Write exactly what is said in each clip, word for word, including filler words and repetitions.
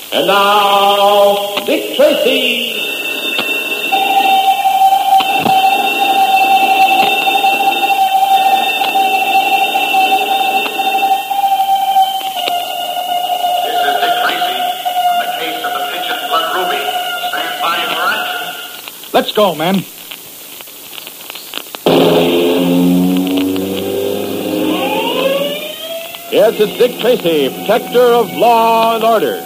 And now, Dick Tracy. This is Dick Tracy on the case of the Pigeon Blood Ruby. Stand by for action. Let's go, men. Yes, it's Dick Tracy, protector of law and order.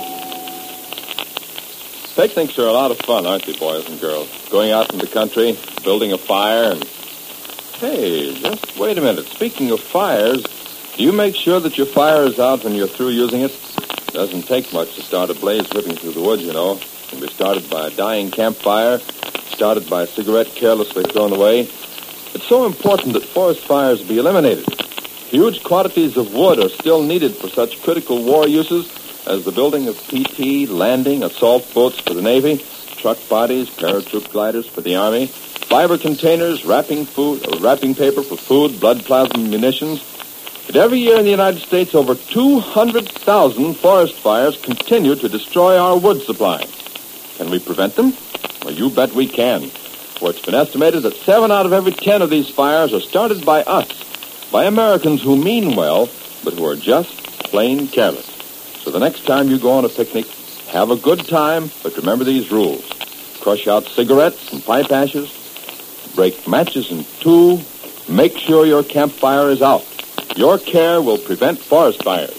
Picnics are a lot of fun, aren't they, boys and girls? Going out in the country, building a fire, and... Hey, just wait a minute. Speaking of fires, do you make sure that your fire is out when you're through using it? It doesn't take much to start a blaze whipping through the woods, you know. It can be started by a dying campfire, started by a cigarette carelessly thrown away. It's so important that forest fires be eliminated. Huge quantities of wood are still needed for such critical war uses as the building of P T, landing, assault boats for the Navy, truck bodies, paratroop gliders for the Army, fiber containers, wrapping food, or wrapping paper for food, blood plasma munitions. But every year in the United States, over two hundred thousand forest fires continue to destroy our wood supply. Can we prevent them? Well, you bet we can. For it's been estimated that seven out of every ten of these fires are started by us, by Americans who mean well, but who are just plain careless. So the next time you go on a picnic, have a good time, but remember these rules. Crush out cigarettes and pipe ashes. Break matches in two. Make sure your campfire is out. Your care will prevent forest fires.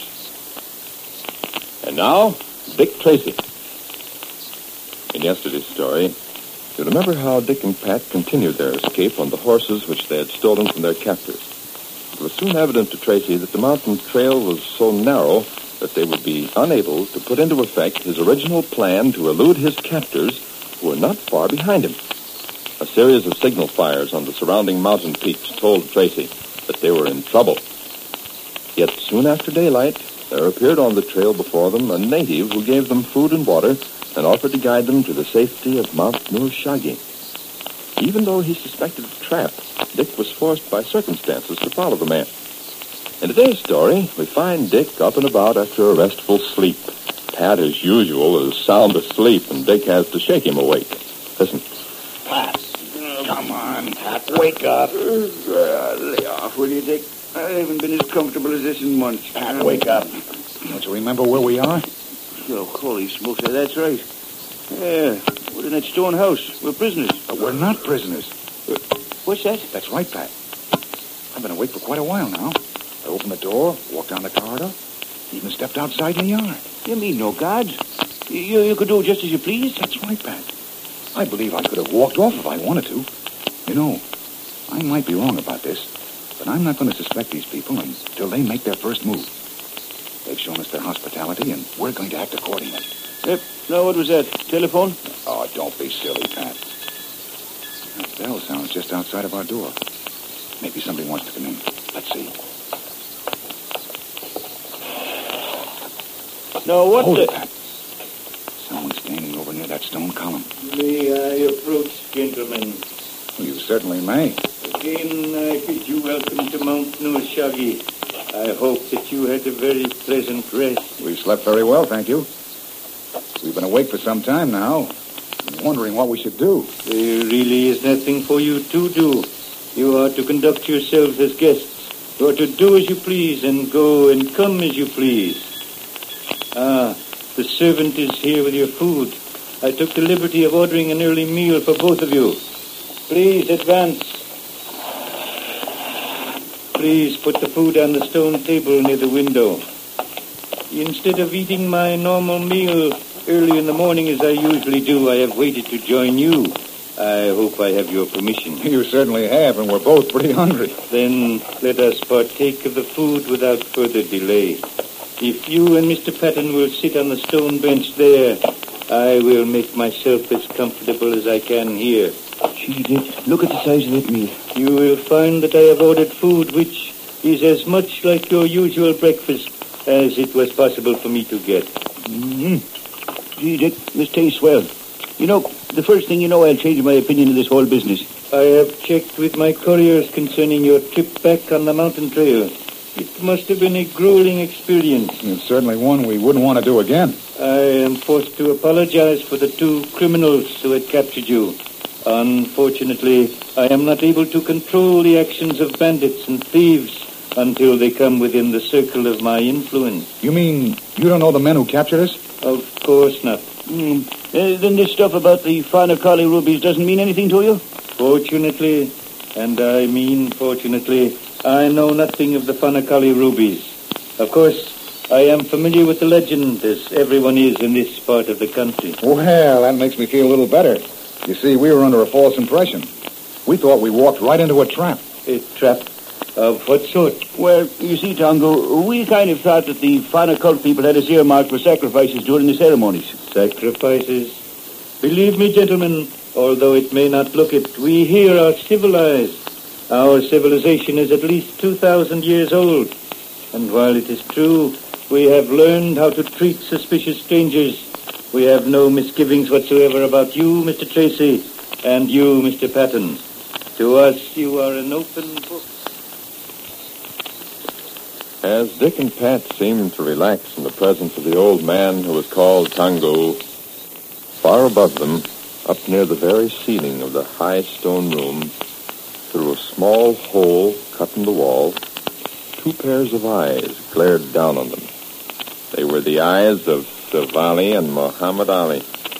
And now, Dick Tracy. In yesterday's story, you remember how Dick and Pat continued their escape on the horses which they had stolen from their captors. It was soon evident to Tracy that the mountain trail was so narrow that they would be unable to put into effect his original plan to elude his captors, who were not far behind him. A series of signal fires on the surrounding mountain peaks told Tracy that they were in trouble. Yet soon after daylight, there appeared on the trail before them a native who gave them food and water and offered to guide them to the safety of Mount Nur Shaggy. Even though he suspected a trap, Dick was forced by circumstances to follow the man. In today's story, we find Dick up and about after a restful sleep. Pat, as usual, is sound asleep, and Dick has to shake him awake. Listen. Pat, come on, Pat, wake up. Uh, lay off, will you, Dick? I haven't been as comfortable as this in months. Pat, wake up. Don't you remember where we are? Oh, holy smokes, that's right. Yeah, we're in that stone house. We're prisoners. But we're not prisoners. Uh, what's that? That's right, Pat. I've been awake for quite a while now. I opened the door, walked down the corridor, even stepped outside in the yard. You mean no guards? You, you could do just as you please? That's right, Pat. I believe I could have walked off if I wanted to. You know, I might be wrong about this, but I'm not going to suspect these people until they make their first move. They've shown us their hospitality, and we're going to act accordingly. Yep. Now, what was that? Telephone? Oh, don't be silly, Pat. That bell sounds just outside of our door. Maybe somebody wants to come in. Let's see. No, what Hold the... it, Pat. Someone's standing over near that stone column. May I approach, gentlemen? Well, you certainly may. Again, I bid you welcome to Mount Nur Shaggy. I hope that you had a very pleasant rest. We slept very well, thank you. We've been awake for some time now, wondering what we should do. There really is nothing for you to do. You are to conduct yourselves as guests. You are to do as you please and go and come as you please. Ah, the servant is here with your food. I took the liberty of ordering an early meal for both of you. Please advance. Please put the food on the stone table near the window. Instead of eating my normal meal early in the morning as I usually do, I have waited to join you. I hope I have your permission. You certainly have, and we're both pretty hungry. Then let us partake of the food without further delay. If you and Mister Patton will sit on the stone bench there, I will make myself as comfortable as I can here. Gee, Dick, look at the size of that meal. You will find that I have ordered food which is as much like your usual breakfast as it was possible for me to get. Mm-hmm. Gee, Dick, this tastes well. You know, the first thing you know, I'll change my opinion of this whole business. I have checked with my couriers concerning your trip back on the mountain trail. It must have been a grueling experience. It's certainly one we wouldn't want to do again. I am forced to apologize for the two criminals who had captured you. Unfortunately, I am not able to control the actions of bandits and thieves until they come within the circle of my influence. You mean you don't know the men who captured us? Of course not. Mm. Uh, then this stuff about the Fanacali rubies doesn't mean anything to you? Fortunately, and I mean fortunately, I know nothing of the Fanacali rubies. Of course, I am familiar with the legend, as everyone is in this part of the country. Well, that makes me feel a little better. You see, we were under a false impression. We thought we walked right into a trap. A trap? Of what sort? Well, you see, Tongo, we kind of thought that the Fanacult people had us earmarked for sacrifices during the ceremonies. Sacrifices? Believe me, gentlemen, although it may not look it, we here are civilized. Our civilization is at least two thousand years old. And while it is true, we have learned how to treat suspicious strangers, we have no misgivings whatsoever about you, Mister Tracy, and you, Mister Patton. To us, you are an open book. As Dick and Pat seemed to relax in the presence of the old man who was called Tango, far above them, up near the very ceiling of the high stone room, through a small hole cut in the wall, two pairs of eyes glared down on them. They were the eyes of Savali and Muhammad Ali.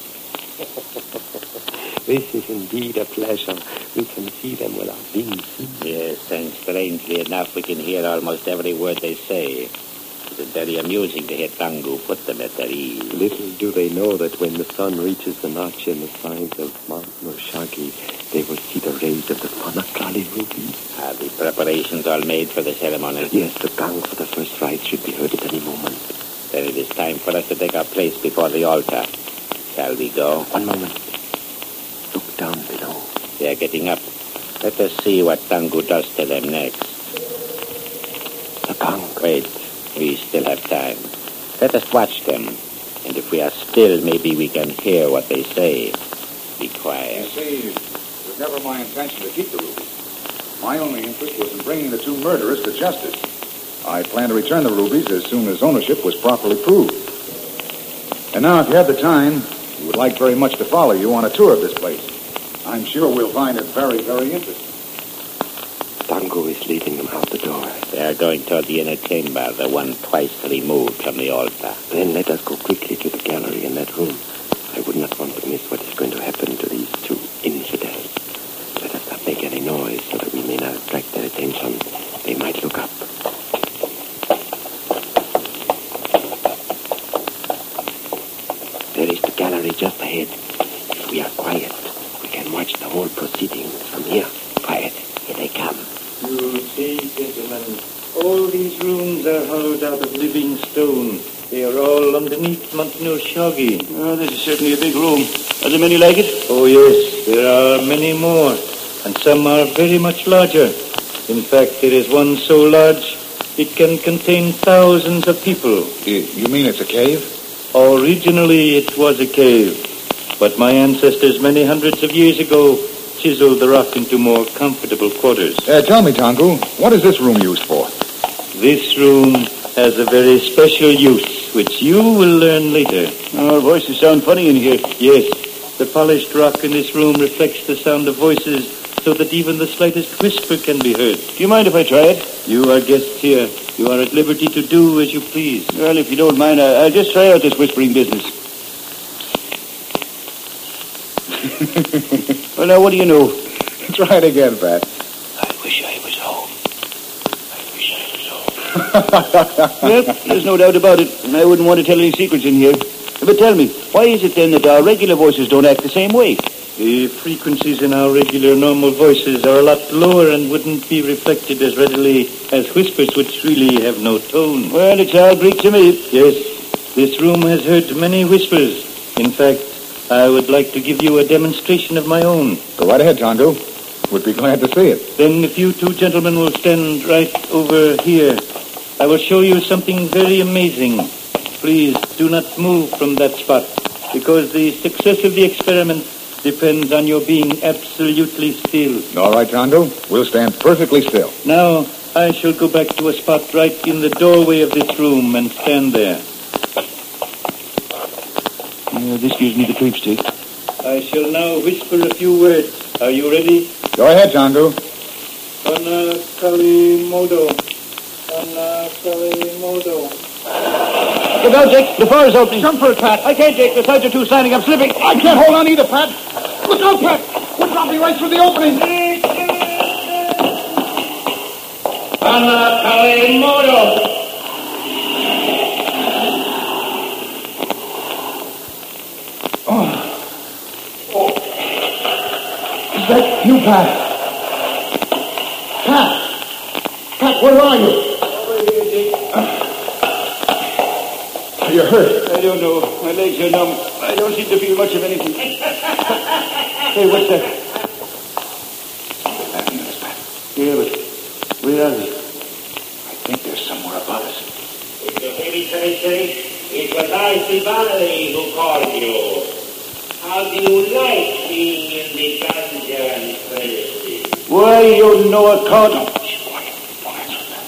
This is indeed a pleasure. We can see them with our wings. Yes, and strangely enough, we can hear almost every word they say. It is very amusing to hear Tangu put them at their ease. Little do they know that when the sun reaches the notch in the sides of Mount Noshagi, they will see the rays of the Fanacali rubies. Are the preparations all made for the ceremony? Yes, the gong for the first rite should be heard at any moment. Then it is time for us to take our place before the altar. Shall we go? One moment. Look down below. They are getting up. Let us see what Tangu does to them next. The gong. Wait. We still have time. Let us watch them. And if we are still, maybe we can hear what they say. Be quiet. You see, it was never my intention to keep the rubies. My only interest was in bringing the two murderers to justice. I plan to return the rubies as soon as ownership was properly proved. And now, if you have the time, we would like very much to follow you on a tour of this place. I'm sure we'll find it very, very interesting. Tango is leading them out the door. They are going toward the inner chamber, the one twice removed from the altar. Then let us go quickly to the gallery in that room. I would not want to miss what is going to happen to these two infidels. Let us not make any noise so that we may not attract their attention. They might look up. There is the gallery just ahead. If we are quiet, we can watch the whole proceedings from here. Quiet. Here they come. You see, gentlemen, all these rooms are hollowed out of living stone. They are all underneath Mount Noshagi. Oh, this is certainly a big room. Are there many like it? Oh, yes, there are many more, and some are very much larger. In fact, there is one so large, it can contain thousands of people. You, you mean it's a cave? Originally, it was a cave, but my ancestors many hundreds of years ago chiseled the rock into more comfortable quarters. Uh, tell me, Tangu, what is this room used for? This room has a very special use, which you will learn later. Our voices sound funny in here. Yes, the polished rock in this room reflects the sound of voices so that even the slightest whisper can be heard. Do you mind if I try it? You are guests here. You are at liberty to do as you please. Well, if you don't mind, I, I'll just try out this whispering business. Well, now, what do you know? Try it again, Pat. I wish I was home. I wish I was home. Well, there's no doubt about it, and I wouldn't want to tell any secrets in here. But tell me, why is it then that our regular voices don't act the same way? The frequencies in our regular normal voices are a lot lower and wouldn't be reflected as readily as whispers, which really have no tone. Well, it's all Greek to me. Yes, this room has heard many whispers. In fact, I would like to give you a demonstration of my own. Go right ahead, Tangu. Would be glad to see it. Then if you two gentlemen will stand right over here, I will show you something very amazing. Please do not move from that spot, because the success of the experiment depends on your being absolutely still. All right, Tangu. We'll stand perfectly still. Now, I shall go back to a spot right in the doorway of this room and stand there. Uh, this gives me the creeps, Dick. I shall now whisper a few words. Are you ready? Go ahead, Tondu. Ana Kalimodo. Ana Kalimodo. Look out, Dick. The fire's opening. Jump for it, Pat. I can't, Dick. The sides are too standing. I'm slipping. I can't hold on either, Pat. Look out, Pat. We're dropping right through the opening. Ana Kalimodo. Is that you, Pat? Pat! Pat, where are you? Over here, Dick. Are you hurt? I don't know. My legs are numb. I don't seem to feel much of anything. Hey, what's that? Something laughing at us, Pat. Yeah, but where are they? I think they're somewhere above us. Mister Tracy, it was I, Sivali, who called you. How do you like being in the dungeon, Tracy? Why, you know a cod? Don't be quiet. Don't answer that.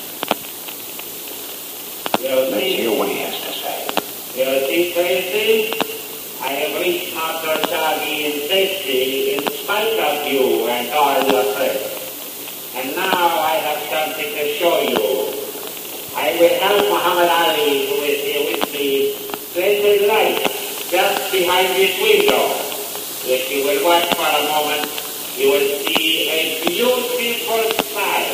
You Let's see, hear what he has to say. you see, Tracy, I have reached Master Shaggy in safety in spite of you and all your friends. And now I have something to show you. I will help Muhammad Ali, who is here with me, place his light just behind this window. If you will watch for a moment, you will see a beautiful sight.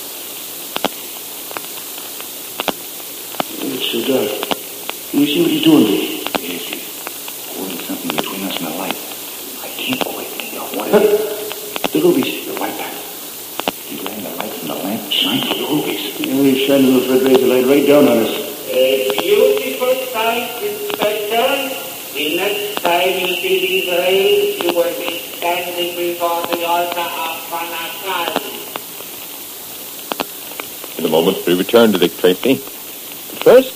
It's so dark. Can you see what he's doing, Dick? Yes, he's holding something between us and the light. I can't quite make out what it is. The rubies. You're right, Pat. He's letting the light from the lamp shine through the rubies. Yeah, he's shining those red rays of light right down on us. A beautiful sight, Inspector. The next time you see these rays, you will be standing before the altar of Panakali. In a moment, we return to Dick Tracy. But first,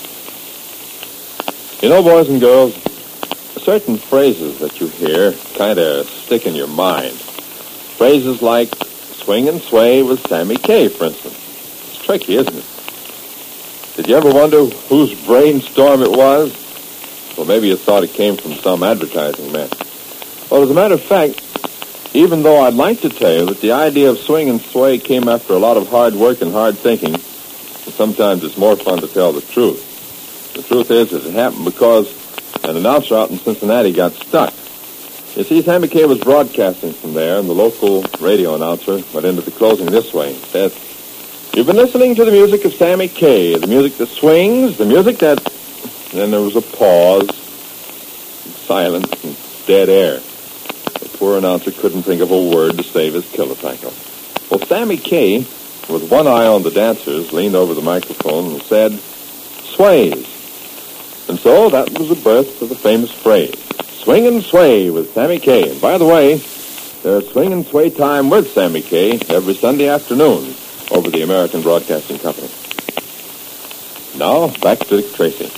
you know, boys and girls, certain phrases that you hear kind of stick in your mind. Phrases like swing and sway with Sammy Kaye, for instance. It's tricky, isn't it? Did you ever wonder whose brainstorm it was? Well, maybe you thought it came from some advertising man. Well, as a matter of fact, even though I'd like to tell you that the idea of swing and sway came after a lot of hard work and hard thinking, and sometimes it's more fun to tell the truth. The truth is that it happened because an announcer out in Cincinnati got stuck. You see, Sammy Kaye was broadcasting from there, and the local radio announcer went into the closing this way. He said, "You've been listening to the music of Sammy Kaye, the music that swings, the music that..." And then there was a pause, and silence, and dead air. The poor announcer couldn't think of a word to save his kilocycle. Well, Sammy Kaye, with one eye on the dancers, leaned over the microphone and said, "Sways." And so that was the birth of the famous phrase, swing and sway with Sammy Kaye. And by the way, there's swing and sway time with Sammy Kaye every Sunday afternoon over the American Broadcasting Company. Now, back to Dick Tracy.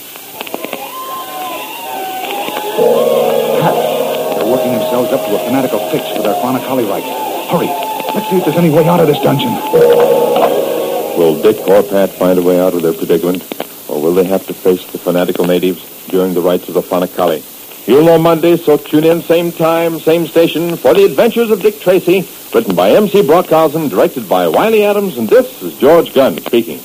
They're working themselves up to a fanatical fix with their Fanakali rights. Hurry. Let's see if there's any way out of this dungeon. Will Dick or Pat find a way out of their predicament? Or will they have to face the fanatical natives during the rites of the Fanakali? You'll know Monday, so tune in same time, same station for The Adventures of Dick Tracy, written by M C Brockhausen, directed by Wiley Adams, and this is George Gunn speaking.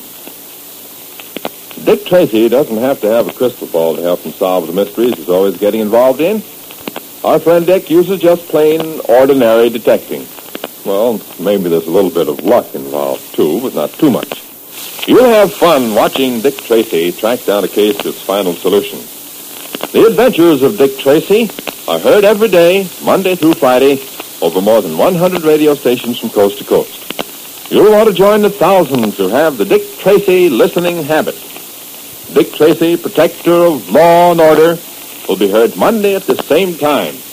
Dick Tracy doesn't have to have a crystal ball to help him solve the mysteries he's always getting involved in. Our friend Dick uses just plain, ordinary detecting. Well, maybe there's a little bit of luck involved, too, but not too much. You'll have fun watching Dick Tracy track down a case to its final solution. The Adventures of Dick Tracy are heard every day, Monday through Friday, over more than one hundred radio stations from coast to coast. You'll want to join the thousands who have the Dick Tracy listening habit. Dick Tracy, protector of law and order, will be heard Monday at the same time.